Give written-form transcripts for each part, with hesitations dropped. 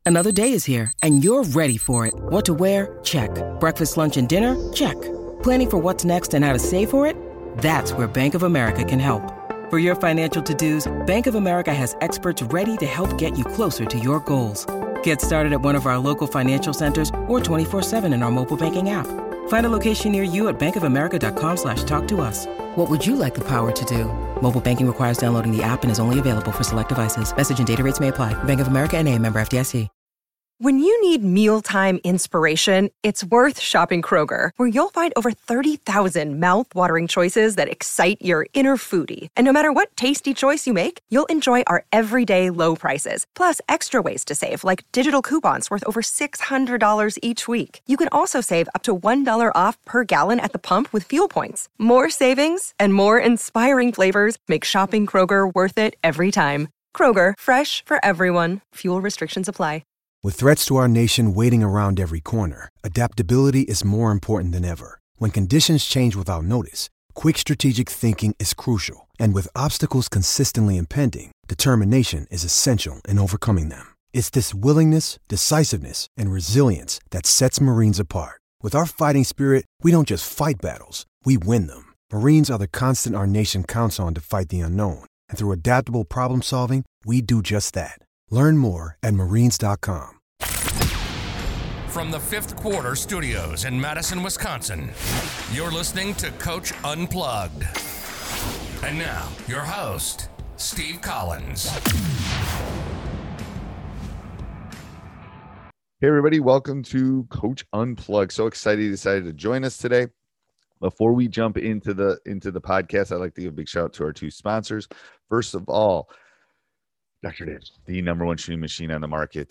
Another day is here, and you're ready for it. What to wear? Check. Breakfast, lunch, and dinner? Check. Planning for what's next and how to save for it? That's where Bank of America can help. For your financial to-dos, Bank of America has experts ready to help get you closer to your goals. Get started at one of our local financial centers or 24/7 in our mobile banking app. Find a location near you at bankofamerica.com/talktous. What would you like the power to do? Mobile banking requires downloading the app and is only available for select devices. Message and data rates may apply. Bank of America N.A., member FDIC. When you need mealtime inspiration, it's worth shopping Kroger, where you'll find over 30,000 mouth-watering choices that excite your inner foodie. And no matter what tasty choice you make, you'll enjoy our everyday low prices, plus extra ways to save, like digital coupons worth over $600 each week. You can also save up to $1 off per gallon at the pump with fuel points. More savings and more inspiring flavors make shopping Kroger worth it every time. Kroger, fresh for everyone. Fuel restrictions apply. With threats to our nation waiting around every corner, adaptability is more important than ever. When conditions change without notice, quick strategic thinking is crucial. And with obstacles consistently impending, determination is essential in overcoming them. It's this willingness, decisiveness, and resilience that sets Marines apart. With our fighting spirit, we don't just fight battles, we win them. Marines are the constant our nation counts on to fight the unknown. And through adaptable problem solving, we do just that. Learn more at marines.com. From the Fifth Quarter Studios in Madison, Wisconsin, you're listening to Coach Unplugged. And now, your host, Steve Collins. Hey, everybody. Welcome to Coach Unplugged. So excited you decided to join us today. Before we jump into the podcast, I'd like to give a big shout out to our two sponsors. First of all, Dr. Dish, the number one shooting machine on the market.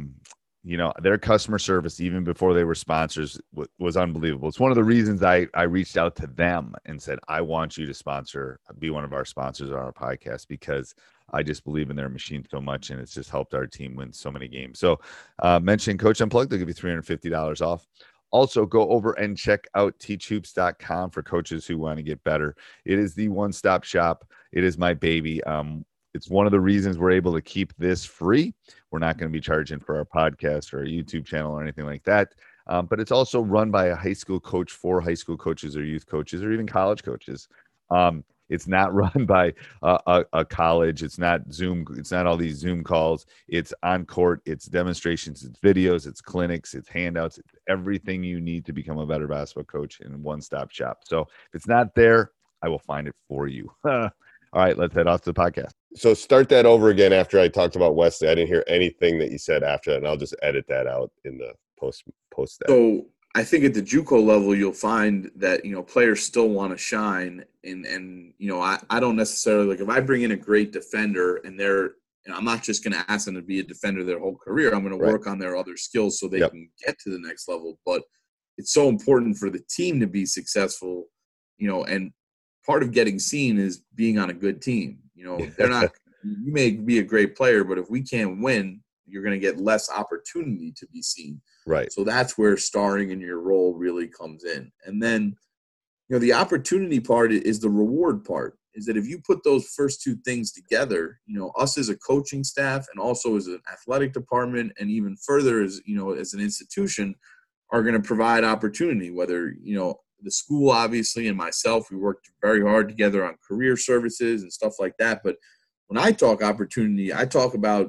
Their customer service, even before they were sponsors, was unbelievable. It's one of the reasons I reached out to them and said, I want you to be one of our sponsors on our podcast, because I just believe in their machine so much, and it's just helped our team win so many games. So mention Coach Unplugged, they'll give you $350 off. Also, go over and check out teachhoops.com for coaches who want to get better. It is the one-stop shop. It is my baby. It's one of the reasons we're able to keep this free. We're not going to be charging for our podcast or our YouTube channel or anything like that. But it's also run by a high school coach for high school coaches or youth coaches or even college coaches. It's not run by a college. It's not Zoom. It's not all these Zoom calls. It's on court. It's demonstrations. It's videos. It's clinics. It's handouts. It's everything you need to become a better basketball coach in one-stop shop. So if it's not there, I will find it for you. All right, let's head off to the podcast. So start that over again after I talked about Wesley. I didn't hear anything that you said after that, and I'll just edit that out in the post that. So I think at the JUCO level, you'll find that, players still want to shine. And I don't necessarily, like, if I bring in a great defender and I'm not just going to ask them to be a defender their whole career. I'm going to work on their other skills so they can get to the next level. But it's so important for the team to be successful, and part of getting seen is being on a good team. They're not – you may be a great player, but if we can't win, you're going to get less opportunity to be seen. Right. So that's where starring in your role really comes in. And then, the opportunity part is the reward part, is that if you put those first two things together, us as a coaching staff and also as an athletic department and even further as an institution are going to provide opportunity, whether, the school obviously and myself, we worked very hard together on career services and stuff like that. But when I talk opportunity, I talk about,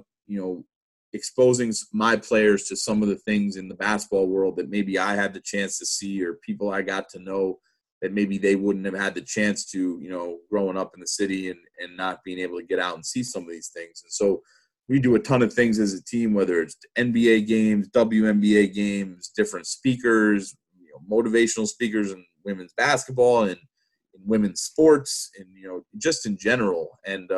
exposing my players to some of the things in the basketball world that maybe I had the chance to see, or people I got to know that maybe they wouldn't have had the chance to, growing up in the city and not being able to get out and see some of these things. And so we do a ton of things as a team, whether it's NBA games, WNBA games, different speakers, motivational speakers in women's basketball and in women's sports and, just in general. And,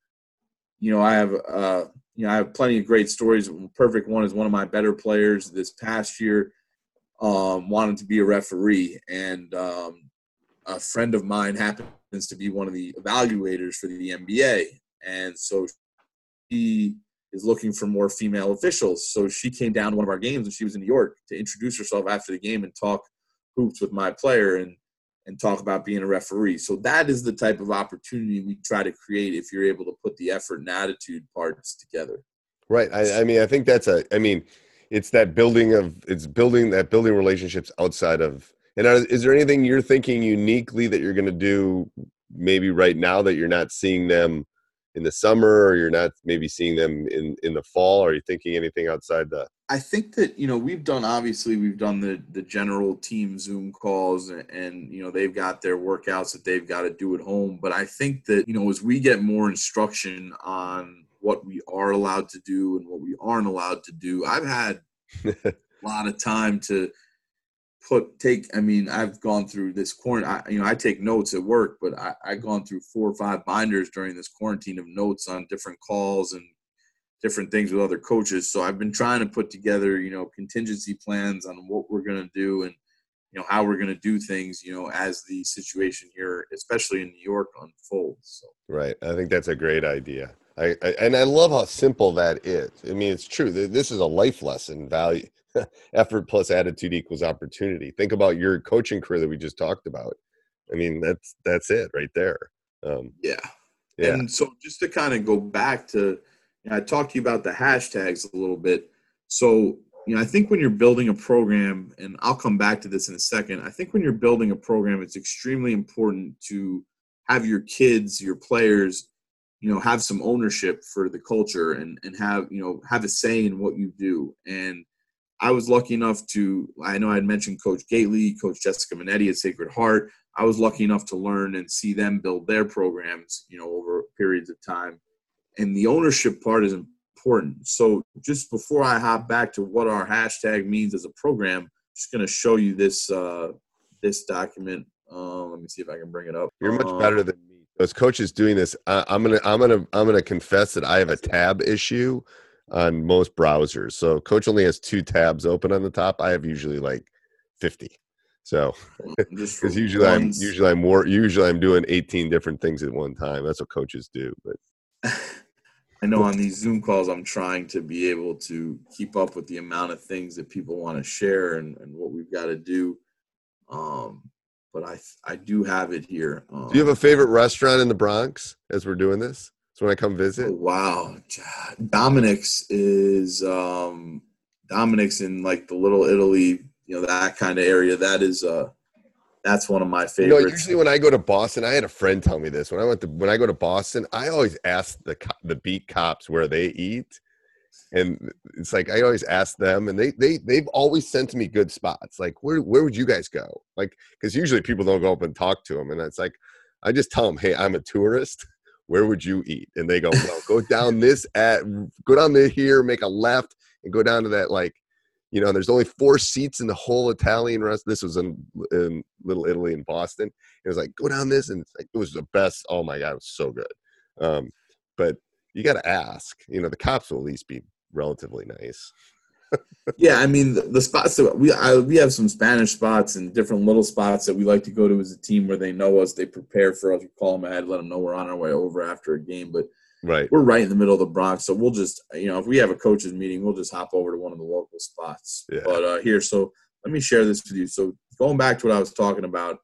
I have plenty of great stories. Perfect one is one of my better players this past year wanted to be a referee. And a friend of mine happens to be one of the evaluators for the NBA. And so she is looking for more female officials. So she came down to one of our games when she was in New York to introduce herself after the game and talk hoops with my player and talk about being a referee. So that is the type of opportunity we try to create if you're able to put the effort and attitude parts together. Right. I mean, I think it's building relationships outside of, and is there anything you're thinking uniquely that you're going to do maybe right now that you're not seeing them in the summer, or you're not maybe seeing them in the fall? Are you thinking anything outside the? I think that, we've done the general team Zoom calls, and they've got their workouts that they've got to do at home. But I think that, as we get more instruction on what we are allowed to do and what we aren't allowed to do, I've had a lot of time to I've gone through this quarantine. I take notes at work, but I've gone through 4 or 5 binders during this quarantine of notes on different calls and different things with other coaches. So I've been trying to put together, contingency plans on what we're going to do and, how we're going to do things, as the situation here, especially in New York, unfolds. So. Right. I think that's a great idea. And I love how simple that is. I mean, it's true. This is a life lesson. Value, effort plus attitude equals opportunity. Think about your coaching career that we just talked about. I mean, that's it right there. Yeah. And so just to kind of go back to, I talked to you about the hashtags a little bit. So, I think when you're building a program, and I'll come back to this in a second, I think when you're building a program, it's extremely important to have your kids, your players, have some ownership for the culture and have a say in what you do. And I was lucky enough I know I had mentioned Coach Gately, Coach Jessica Minetti at Sacred Heart. I was lucky enough to learn and see them build their programs, over periods of time. And the ownership part is important. So just before I hop back to what our hashtag means as a program, I'm just going to show you this document. Let me see if I can bring it up. You're much better than me. As coaches doing this, I'm gonna confess that I have a tab issue on most browsers. So Coach only has 2 tabs open on the top. I have usually like 50. So because usually I'm doing 18 different things at one time. That's what coaches do. But I know on these Zoom calls, I'm trying to be able to keep up with the amount of things that people want to share and what we've got to do. But I do have it here. Do you have a favorite restaurant in the Bronx as we're doing this? So when I come visit? Oh, wow. Dominic's is Dominic's in like the Little Italy, that kind of area. That's one of my favorites. Usually when I go to Boston, I had a friend tell me this. When I go to Boston, I always ask the beat cops where they eat. And it's like I always ask them, and they've always sent me good spots. Like, where would you guys go? Like, because usually people don't go up and talk to them, and it's like I just tell them, hey, I'm a tourist. Where would you eat? And they go, well, go down here, make a left, and go down to that there's only 4 seats in the whole Italian restaurant. This was in Little Italy in Boston. It was like, go down this, and it was the best. Oh my God, it was so good. But you got to ask. The cops will at least be relatively nice. Yeah, I mean the spots that we have some Spanish spots and different little spots that we like to go to as a team where they know us, they prepare for us. We call them ahead, let them know we're on our way over after a game. But right, we're right in the middle of the Bronx, so we'll just if we have a coaches meeting, we'll just hop over to one of the local spots. Yeah. But here, so let me share this with you. So going back to what I was talking about,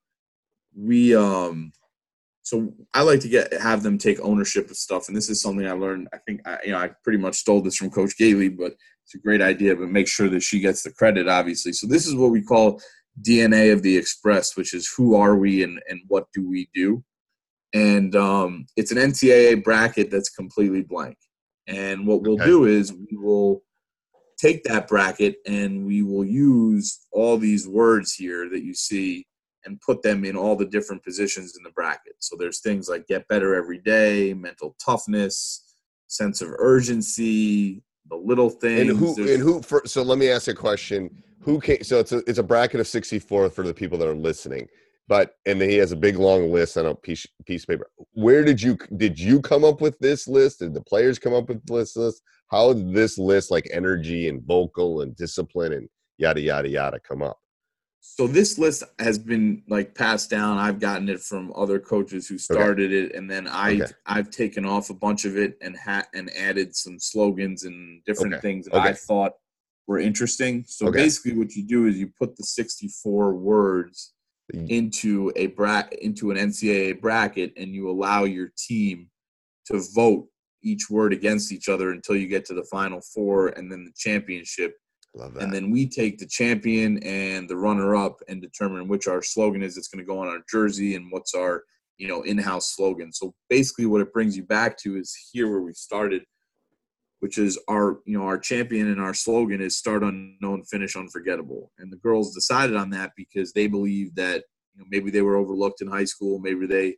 so I like to have them take ownership of stuff, and this is something I learned. I think I pretty much stole this from Coach Gately, but it's a great idea. But make sure that she gets the credit, obviously. So this is what we call DNA of the Express, which is who are we and what do we do. And it's an NCAA bracket that's completely blank. And what we'll do is we will take that bracket and we will use all these words here that you see and put them in all the different positions in the bracket. So there's things like get better every day, mental toughness, sense of urgency, the little things. So let me ask a question. So it's a bracket of 64 for the people that are listening. And he has a big long list on a piece of paper. Where did you come up with this list? Did the players come up with this list? How did this list, like energy and vocal and discipline and yada yada yada, come up? So this list has been passed down. I've gotten it from other coaches who started it, and then I've taken off a bunch of it and added some slogans and different things that I thought were interesting. So basically, what you do is you put the 64 words into an NCAA bracket, and you allow your team to vote each word against each other until you get to the Final Four and then the championship. Love that. And then we take the champion and the runner-up and determine which our slogan is that's going to go on our jersey and what's our, in-house slogan. So basically what it brings you back to is here where we started, which is our champion and our slogan is start unknown, finish unforgettable. And the girls decided on that because they believed that, maybe they were overlooked in high school. Maybe they,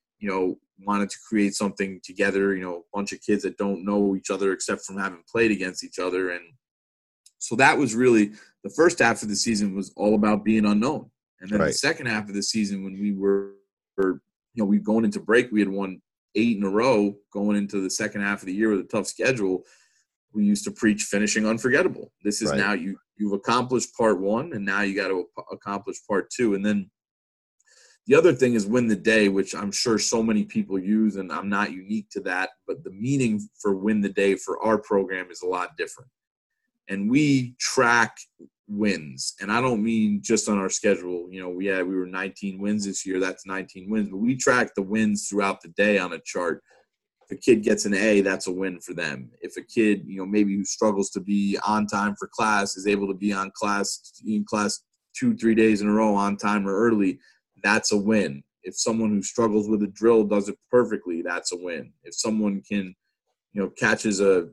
wanted to create something together, a bunch of kids that don't know each other except from having played against each other. And so that was really the first half of the season was all about being unknown. And then the second half of the season when we were we going into break, we had won 8 in a row going into the second half of the year with a tough schedule. We used to preach finishing unforgettable. This is now you've accomplished part 1 and now you got to accomplish part 2. And then the other thing is win the day, which I'm sure so many people use, and I'm not unique to that, but the meaning for win the day for our program is a lot different. And we track wins, and I don't mean just on our schedule. We were 19 wins this year. That's 19 wins, but we track the wins throughout the day on a chart. If a kid gets an A, that's a win for them. If a kid, maybe who struggles to be on time for class is able to be in class 2-3 days in a row on time or early, that's a win. If someone who struggles with a drill does it perfectly, that's a win. If someone can, catches a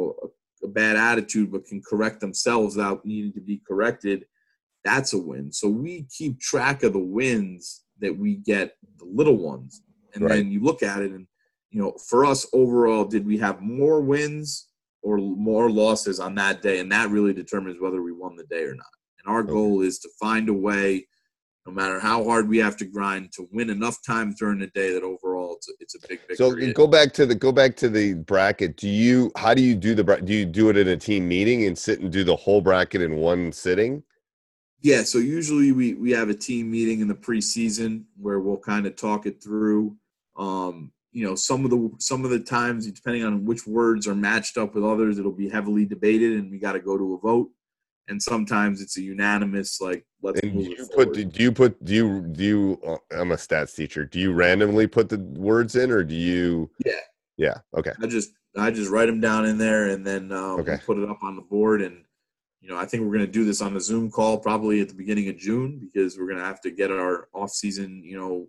bad attitude but can correct themselves without needing to be corrected, that's a win. So we keep track of the wins that we get, the little ones. And then you look at it and, for us overall, did we have more wins or more losses on that day? And that really determines whether we won the day or not. And our goal is to find a way, no matter how hard we have to grind, to win enough times during the day that overall it's a big victory. So go back to the bracket. Do you do it in a team meeting and sit and do the whole bracket in one sitting? Yeah. So usually we have a team meeting in the preseason where we'll kind of talk it through. Some of the times, depending on which words are matched up with others, it'll be heavily debated and we got to go to a vote. And sometimes it's a unanimous, like, let's move it forward. Do you, I'm a stats teacher. Do you randomly put the words in or do you? Yeah. Yeah. Okay. I just write them down in there and then we put it up on the board. And, I think we're going to do this on a Zoom call probably at the beginning of June because we're going to have to get our off season,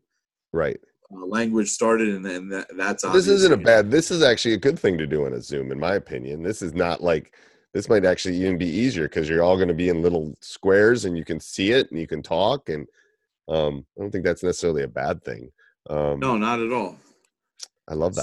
language started. And then that's this is actually a good thing to do in a Zoom, in my opinion. This is not like, this might actually even be easier because you're all going to be in little squares and you can see it and you can talk. And I don't think that's necessarily a bad thing. No, not at all. I love that.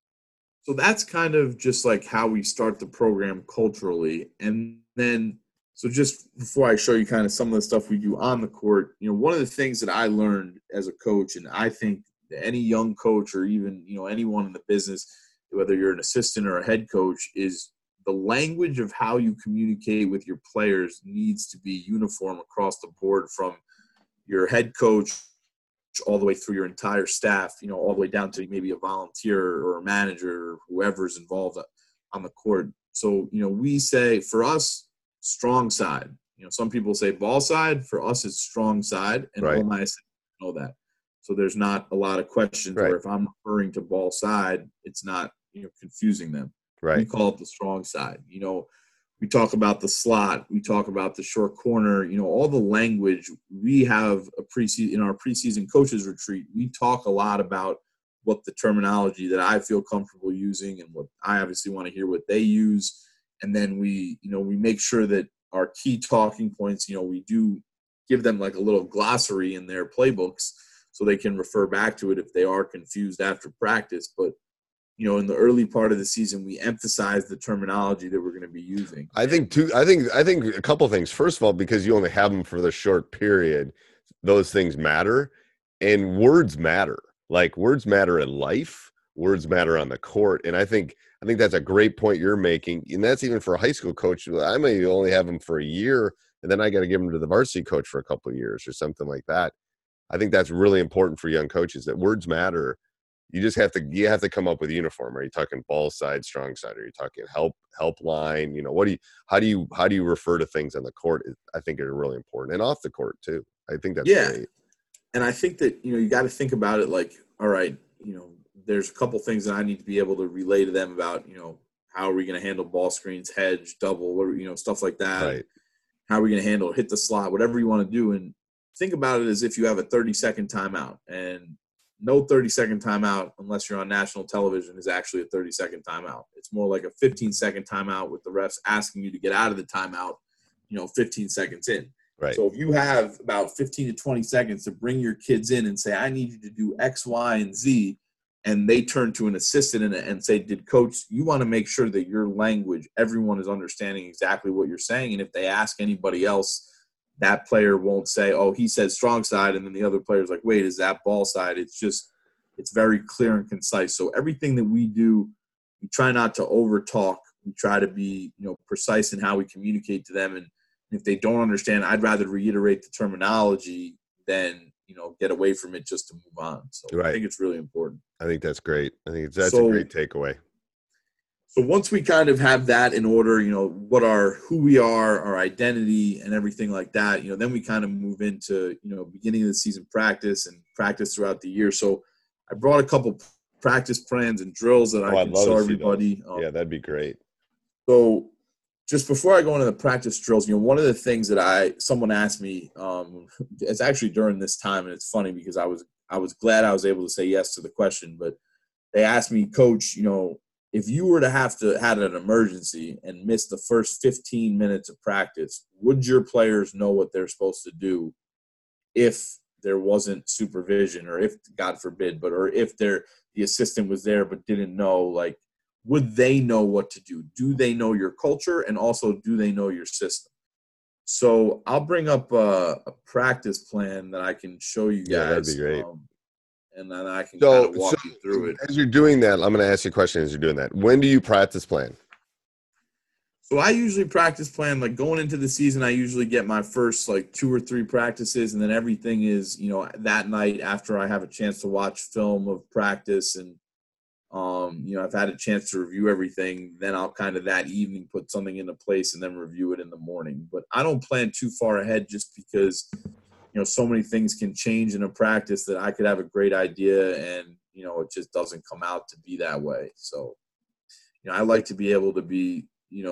So that's kind of just like how we start the program culturally. And then, so just before I show you kind of some of the stuff we do on the court, one of the things that I learned as a coach, and I think that any young coach or even, anyone in the business, whether you're an assistant or a head coach, is the language of how you communicate with your players needs to be uniform across the board, from your head coach all the way through your entire staff, all the way down to maybe a volunteer or a manager or whoever's involved on the court. So, we say for us, strong side. Some people say ball side. For us, it's strong side. And all my assistants know that. So there's not a lot of questions where if I'm referring to ball side, it's not, confusing them. Right. We call it the strong side. We talk about the slot. We talk about the short corner. All the language we have in our preseason coaches retreat. We talk a lot about what the terminology that I feel comfortable using and what I obviously want to hear what they use. And then we make sure that our key talking points, we do give them like a little glossary in their playbooks so they can refer back to it if they are confused after practice. But in the early part of the season, we emphasize the terminology that we're going to be using. I think a couple of things. First of all, because you only have them for the short period, those things matter, and words matter. Like, words matter in life. Words matter on the court, and I think that's a great point you're making. And that's even for a high school coach. I may only have them for a year, and then I got to give them to the varsity coach for a couple of years or something like that. I think that's really important for young coaches, that words matter. You just have to come up with a uniform. Are you talking ball side, strong side? Are you talking help line? How do you refer to things on the court? I think are really important, and off the court too. I think that's great. And I think that you got to think about it like, all right, there's a couple things that I need to be able to relay to them about, how are we going to handle ball screens, hedge, double, stuff like that. Right. How are we going to handle hit the slot, whatever you want to do. And think about it as if you have a 30-second timeout, and no 30-second timeout, unless you're on national television, is actually a 30-second timeout. It's more like a 15-second timeout with the refs asking you to get out of the timeout, 15 seconds in. Right. So if you have about 15 to 20 seconds to bring your kids in and say, I need you to do X, Y, and Z, and they turn to an assistant and say, Coach, you want to make sure that your language, everyone is understanding exactly what you're saying. And if they ask anybody else, that player won't say, oh, he said strong side, and then the other player's like, wait, is that ball side? It's very clear and concise. So everything that we do, we try not to over talk. We try to be, precise in how we communicate to them. And if they don't understand, I'd rather reiterate the terminology than, get away from it just to move on. So right. I think it's really important. I think that's great. I think that's a great takeaway. So once we kind of have that in order, who we are, our identity and everything like that, then we kind of move into, beginning of the season practice and practice throughout the year. So I brought a couple practice plans and drills that I can show everybody. Yeah, that'd be great. So just before I go into the practice drills, one of the things that someone asked me, it's actually during this time, and it's funny because I was glad I was able to say yes to the question, but they asked me, Coach, if you were to had an emergency and miss the first 15 minutes of practice, would your players know what they're supposed to do if there wasn't supervision, or if, God forbid, or if the assistant was there but didn't know, would they know what to do? Do they know your culture? And also, do they know your system? So I'll bring up a practice plan that I can show you guys. Yeah, that'd be great. And then I can kind of walk you through it. As you're doing that, I'm going to ask you a question as you're doing that. When do you practice plan? So I usually practice plan, going into the season, I usually get my first 2 or 3 practices, and then everything is, that night after I have a chance to watch film of practice and, I've had a chance to review everything, then I'll kind of that evening put something into place and then review it in the morning. But I don't plan too far ahead just because so many things can change in a practice that I could have a great idea and, it just doesn't come out to be that way. So, I like to be able to be,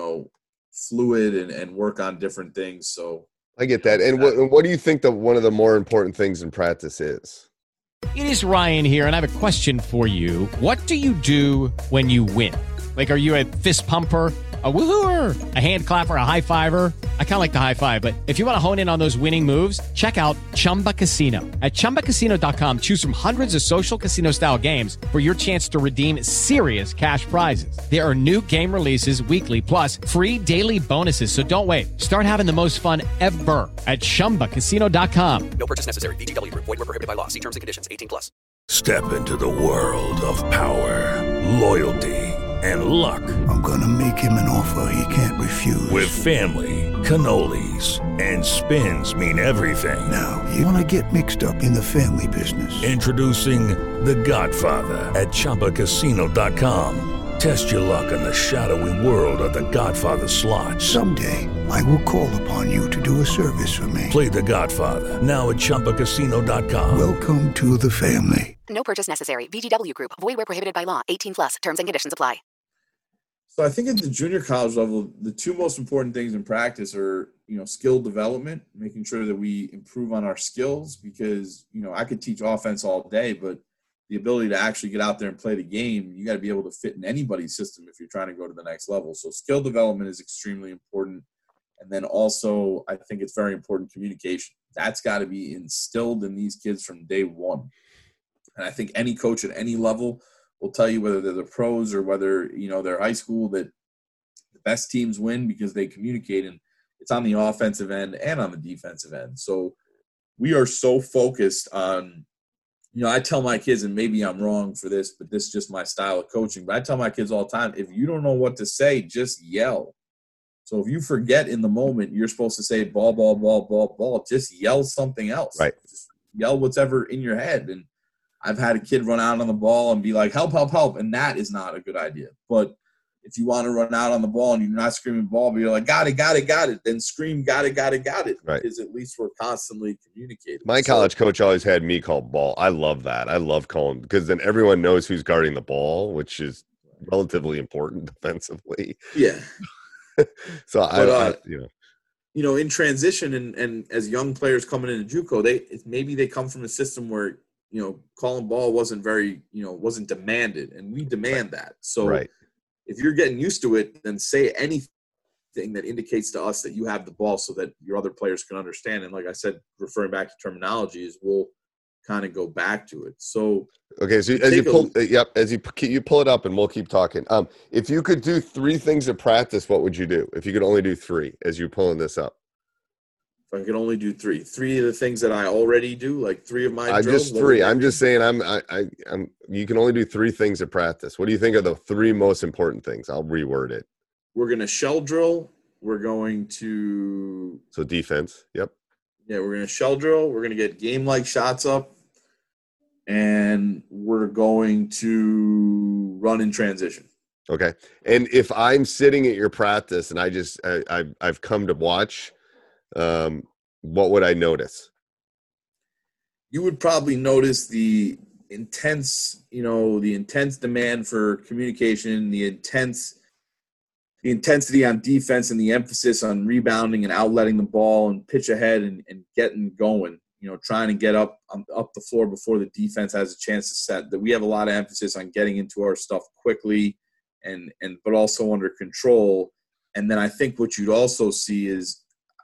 fluid and work on different things. So I get that. And what do you think one of the more important things in practice is? It is Ryan here, and I have a question for you. What do you do when you win? Are you a fist pumper, a woo-hooer, a hand clapper, a high fiver? I kind of like the high five, but if you want to hone in on those winning moves, check out Chumba Casino. At ChumbaCasino.com, choose from hundreds of social casino-style games for your chance to redeem serious cash prizes. There are new game releases weekly, plus free daily bonuses. So don't wait. Start having the most fun ever at ChumbaCasino.com. No purchase necessary. VGW Group. Void where prohibited by law. See terms and conditions. 18+. Step into the world of power, loyalty, and luck. I'm gonna make him an offer he can't refuse. With family, cannolis, and spins mean everything. Now, you wanna get mixed up in the family business. Introducing The Godfather at ChumbaCasino.com. Test your luck in the shadowy world of The Godfather slot. Someday, I will call upon you to do a service for me. Play The Godfather now at ChumbaCasino.com. Welcome to the family. No purchase necessary. VGW Group. Void where prohibited by law. 18+. Terms and conditions apply. So I think at the junior college level, the 2 most important things in practice are, skill development, making sure that we improve on our skills, because, I could teach offense all day, but the ability to actually get out there and play the game, you got to be able to fit in anybody's system if you're trying to go to the next level. So skill development is extremely important. And then also, I think it's very important communication. That's got to be instilled in these kids from day one. And I think any coach at any level will tell you, whether they're the pros or whether, they're high school, that the best teams win because they communicate, and it's on the offensive end and on the defensive end. So we are so focused on, I tell my kids, and maybe I'm wrong for this, but this is just my style of coaching, but I tell my kids all the time, if you don't know what to say, just yell. So if you forget in the moment you're supposed to say ball, ball, ball, ball, ball, just yell something else. Right. Just yell what's ever in your head. And I've had a kid run out on the ball and be like, help, help, help. And that is not a good idea. But if you want to run out on the ball and you're not screaming ball, but you're like, got it, then scream, got it. Right. Because at least we're constantly communicating. My college coach always had me call ball. I love that. I love calling, because then everyone knows who's guarding the ball, which is relatively important defensively. Yeah. So in transition and as young players coming into JUCO, maybe they come from a system where, calling ball wasn't very, wasn't demanded, and we demand that. So if you're getting used to it, then say anything that indicates to us that you have the ball so that your other players can understand. And like I said, referring back to terminology, is we'll kind of go back to it. So okay, so as you pull it up, and we'll keep talking. If you could do 3 things at practice, what would you do? If you could only do 3 as you're pulling this up. If I could only do 3 of the things that I already do, like 3 of my I'm drills. just 3. I'm just saying you can only do 3 things at practice. What do you think are the 3 most important things? I'll reword it. We're going to shell drill. We're going to – so defense, yep. Yeah, we're going to shell drill. We're going to get game-like shots up. And we're going to run in transition. Okay. And if I'm sitting at your practice and I've come to watch, what would I notice? You would probably notice the intense demand for communication, the intensity on defense, and the emphasis on rebounding and outletting the ball and pitch ahead and getting going, trying to get up the floor before the defense has a chance to set. That we have a lot of emphasis on getting into our stuff quickly but also under control. And then I think what you'd also see is,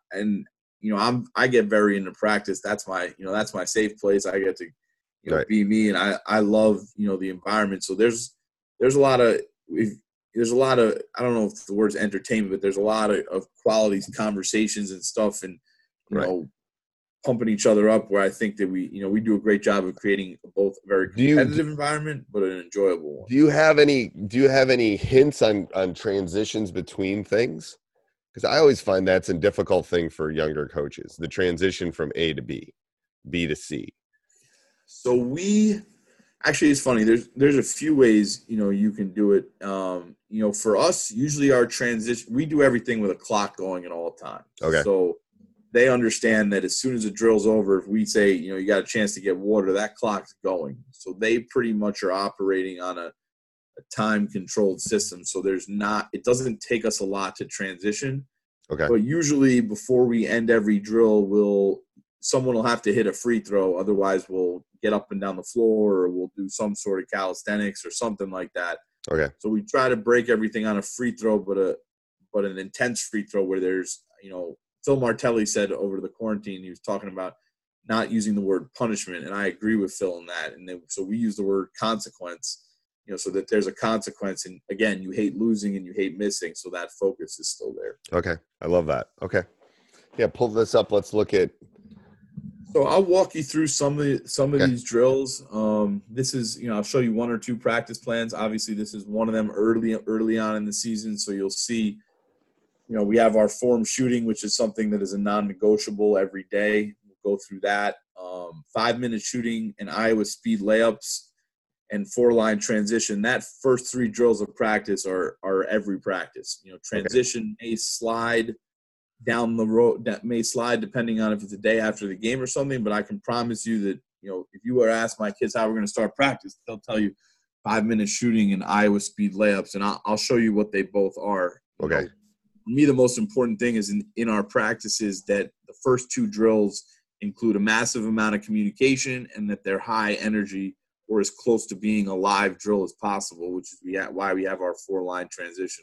I get very into practice. That's my safe place. I get to be me, and I love the environment. So there's a lot of I don't know if the word's entertainment, but there's a lot of quality conversations and stuff, and pumping each other up, where I think that we do a great job of creating both a very competitive environment but an enjoyable one. Do you have any hints on transitions between things? Because I always find that's a difficult thing for younger coaches, the transition from A to B, B to C. So it's funny. There's a few ways, you can do it. For us, usually our transition, we do everything with a clock going at all times. Okay. So they understand that as soon as the drill's over, if we say, you got a chance to get water, that clock's going. So they pretty much are operating on a time-controlled system. So it doesn't take us a lot to transition. Okay. But usually before we end every drill, someone will have to hit a free throw. Otherwise, we'll get up and down the floor, or we'll do some sort of calisthenics or something like that. Okay. So we try to break everything on a free throw, but an intense free throw where there's, Phil Martelli said over the quarantine, he was talking about not using the word punishment, and I agree with Phil in that. And then, so we use the word consequence, so that there's a consequence. And again, you hate losing and you hate missing, so that focus is still there. Okay, I love that. Okay, yeah, pull this up. Let's look at. So I'll walk you through some of these drills. This is, I'll show you 1 or 2 practice plans. Obviously, this is one of them early on in the season. So you'll see, we have our form shooting, which is something that is a non-negotiable every day. We'll go through that. 5-minute shooting and Iowa speed layups and 4-line transition. That first 3 drills of practice are every practice. Transition may slide down the road, that may slide depending on if it's a day after the game or something, but I can promise you that, if you were to ask my kids how we're going to start practice, they'll tell you 5-minute shooting and Iowa speed layups, and I'll show you what they both are. Okay. For me, the most important thing is in our practices that the first 2 drills include a massive amount of communication, and that they're high energy or as close to being a live drill as possible, which is why we have our 4-line transition.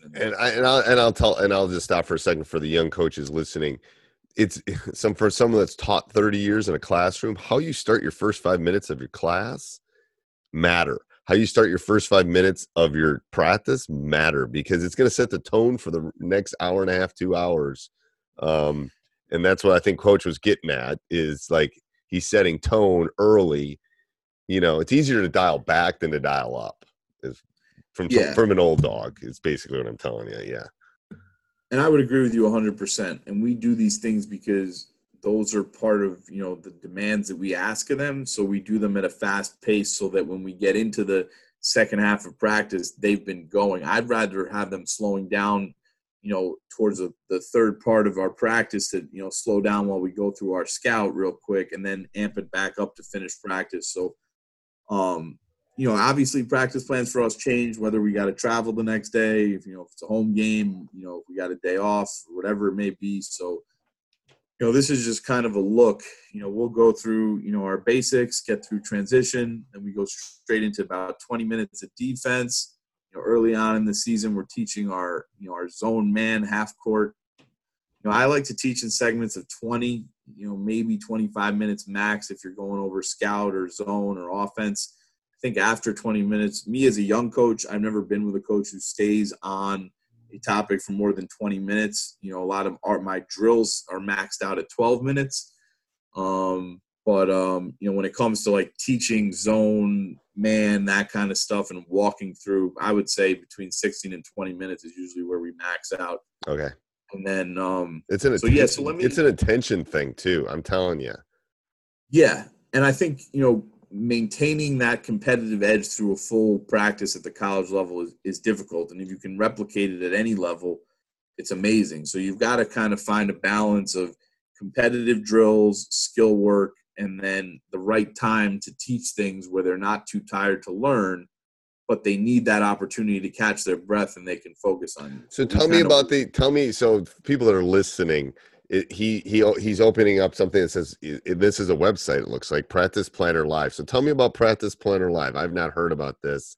I'll just stop for a second for the young coaches listening. It's for someone that's taught 30 years in a classroom, how you start your first 5 minutes of your class matter. How you start your first 5 minutes of your practice matter, because it's going to set the tone for the next hour and a half, 2 hours. And that's what I think Coach was getting at, is like he's setting tone early. It's easier to dial back than to dial up. From an old dog is basically what I'm telling you. Yeah. And I would agree with you 100%. And we do these things because those are part of, the demands that we ask of them. So we do them at a fast pace so that when we get into the second half of practice, they've been going. I'd rather have them slowing down, towards the third part of our practice to, slow down while we go through our scout real quick and then amp it back up to finish practice. So, obviously practice plans for us change, whether we got to travel the next day, if it's a home game, if we got a day off, whatever it may be. So, this is just kind of a look. We'll go through, our basics, get through transition, and we go straight into about 20 minutes of defense. Early on in the season, we're teaching our zone man half court. I like to teach in segments of 20, maybe 25 minutes max if you're going over scout or zone or offense. I think after 20 minutes, me as a young coach, I've never been with a coach who stays on a topic for more than 20 minutes. A lot of my drills are maxed out at 12 minutes. But when it comes to like teaching zone, man, that kind of stuff and walking through, I would say between 16 and 20 minutes is usually where we max out. Okay. And then it's an attention thing too. I'm telling you. Yeah. And I think, maintaining that competitive edge through a full practice at the college level is difficult. And if you can replicate it at any level, it's amazing. So you've got to kind of find a balance of competitive drills, skill work, and then the right time to teach things where they're not too tired to learn, but they need that opportunity to catch their breath and they can focus on you. So so people that are listening, he's opening up something that says, this is a website, it looks like, Practice Planner Live. So tell me about Practice Planner Live. I've not heard about this.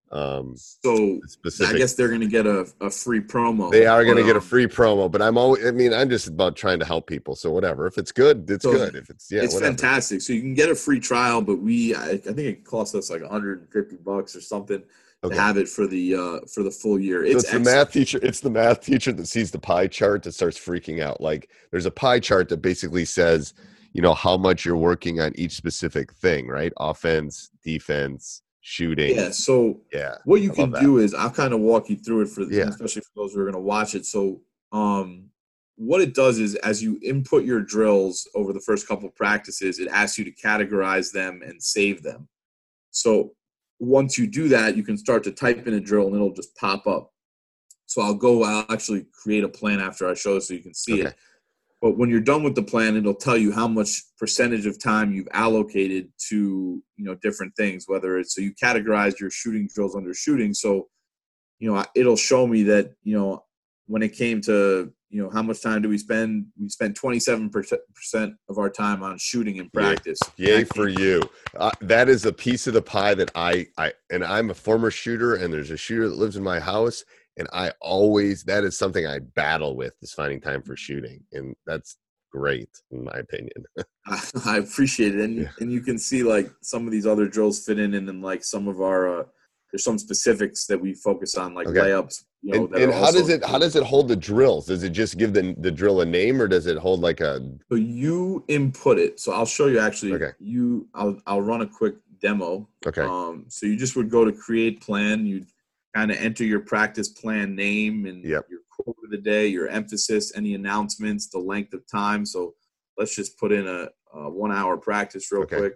So I guess they're going to get a free promo. They are going to get a free promo, but I'm just about trying to help people. So whatever, if it's good, it's good. If it's whatever. Fantastic. So you can get a free trial, but I think it costs us like $150 or something to have it for the full year. It's the math teacher. It's the math teacher that sees the pie chart that starts freaking out. Like there's a pie chart that basically says, how much you're working on each specific thing, right? Offense, defense, shooting. Yeah. So what you can do is I'll kind of walk you through it especially for those who are going to watch it. So what it does is as you input your drills over the first couple of practices, it asks you to categorize them and save them. So once you do that, you can start to type in a drill and it'll just pop up. So I'll actually create a plan after I show it so you can see it. But when you're done with the plan, it'll tell you how much percentage of time you've allocated to, different things, whether it's, so you categorize your shooting drills under shooting. So, it'll show me that, when it came to, how much time do we spend? We spent 27% of our time on shooting in practice. Yay for you. That is a piece of the pie that and I'm a former shooter and there's a shooter that lives in my house. And that is something I battle with, is finding time for shooting. And that's great, in my opinion. I appreciate it. And you can see like some of these other drills fit in, and then like some of our, there's some specifics that we focus on, like layups. And how does it hold the drills? Does it just give the drill a name, or does it hold like a? So you input it. So I'll show you actually. Okay. I'll run a quick demo. Okay. So you just would go to create plan. You'd kind of enter your practice plan name and your quote of the day, your emphasis, any announcements, the length of time. So let's just put in a 1 hour practice real quick.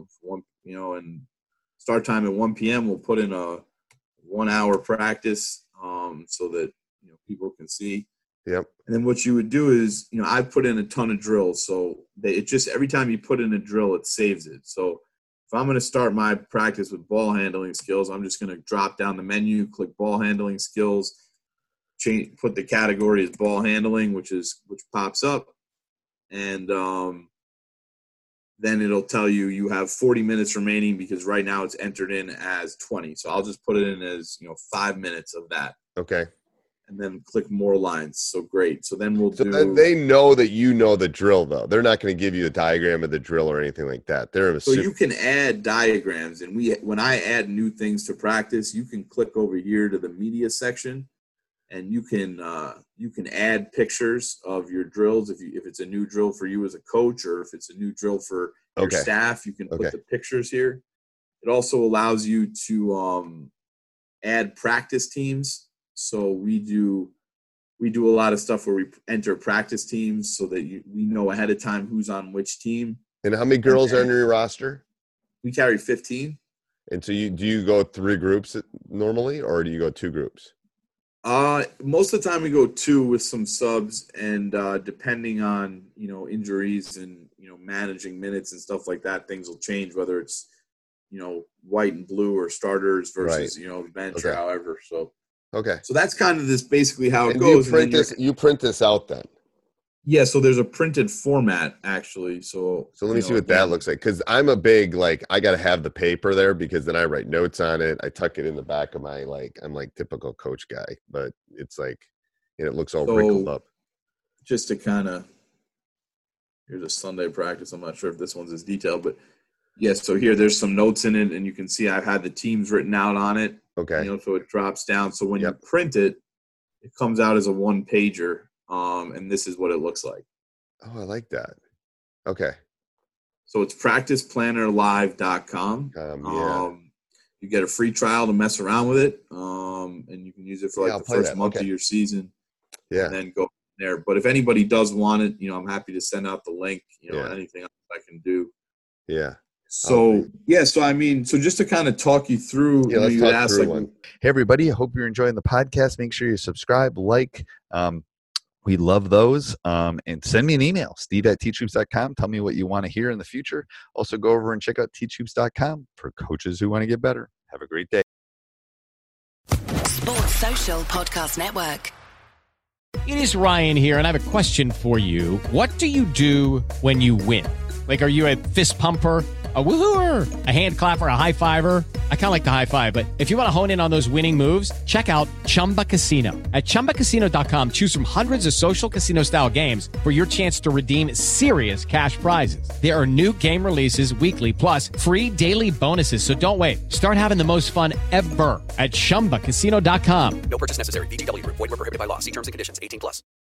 And start time at 1 p.m. We'll put in a 1 hour practice so that people can see. Yep. And then what you would do is, I put in a ton of drills. So every time you put in a drill, it saves it. So if I'm going to start my practice with ball handling skills, I'm just going to drop down the menu, click ball handling skills, put the category as ball handling, which pops up. And then it'll tell you have 40 minutes remaining, because right now it's entered in as 20. So I'll just put it in as, 5 minutes of that. Okay. And then click more lines. So great. So then then they know that the drill, though. They're not going to give you a diagram of the drill or anything like that. You can add diagrams, and when I add new things to practice, you can click over here to the media section, and you can add pictures of your drills if it's a new drill for you as a coach, or if it's a new drill for your staff. You can put the pictures here. It also allows you to add practice teams. So we do a lot of stuff where we enter practice teams so that we know ahead of time who's on which team. And how many girls are on your roster? We carry 15. And so do you go 3 groups normally, or do you go 2 groups? Most of the time we go 2 with some subs, and depending on, injuries and, managing minutes and stuff like that, things will change, whether it's, white and blue or starters versus, bench or however. So that's kind of this basically how it goes. You print this out then? Yeah, so there's a printed format actually. So let me see what that looks like, because I'm a big I got to have the paper there, because then I write notes on it. I tuck it in the back of my I'm like typical coach guy, but it's it looks all wrinkled up. Just to kind of, here's a Sunday practice. I'm not sure if this one's as detailed, but yes. So there's some notes in it, and you can see I've had the teams written out on it. Okay. So it drops down. So when you print it, it comes out as a 1-pager. And this is what it looks like. Oh, I like that. Okay. So it's practiceplannerlive.com. You get a free trial to mess around with it. And you can use it for the first month of your season. Yeah. And then go from there. But if anybody does want it, I'm happy to send out the link, anything else I can do. Yeah. So, so just to kind of talk you through, let's talk through one. Hey, everybody. I hope you're enjoying the podcast. Make sure you subscribe, we love those. And send me an email, steve@teachhoops.com. Tell me what you want to hear in the future. Also, go over and check out teachhoops.com for coaches who want to get better. Have a great day. Sports Social Podcast Network. It is Ryan here, and I have a question for you. What do you do when you win? Are you a fist pumper, a woohooer, a hand clapper, a high fiver? I kind of like the high five, but if you want to hone in on those winning moves, check out Chumba Casino. At ChumbaCasino.com, choose from hundreds of social casino-style games for your chance to redeem serious cash prizes. There are new game releases weekly, plus free daily bonuses, so don't wait. Start having the most fun ever at ChumbaCasino.com. No purchase necessary. VGW Group. Void where prohibited by law. See terms and conditions. 18+.